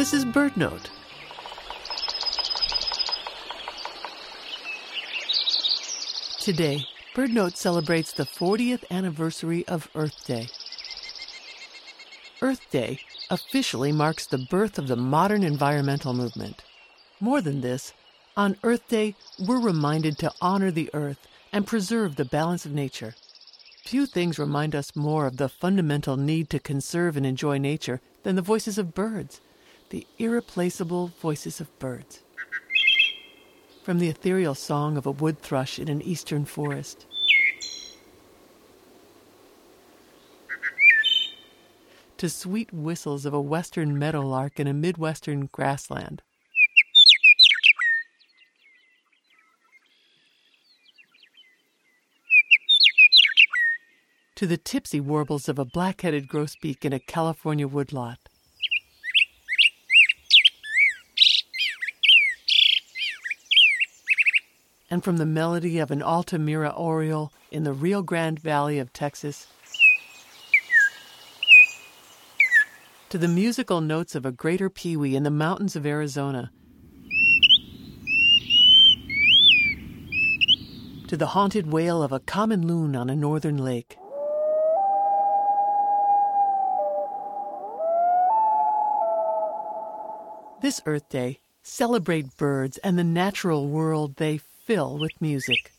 This is BirdNote. Today, BirdNote celebrates the 40th anniversary of Earth Day. Earth Day officially marks the birth of the modern environmental movement. More than this, on Earth Day, we're reminded to honor the Earth and preserve the balance of nature. Few things remind us more of the fundamental need to conserve and enjoy nature than the voices of birds, the irreplaceable voices of birds. From the ethereal song of a wood thrush in an eastern forest, to sweet whistles of a western meadowlark in a midwestern grassland, to the tipsy warbles of a black-headed grosbeak in a California woodlot. And from the melody of an Altamira oriole in the Rio Grande Valley of Texas, to the musical notes of a greater peewee in the mountains of Arizona, to the haunted wail of a common loon on a northern lake. This Earth Day, celebrate birds and the natural world they fill with music.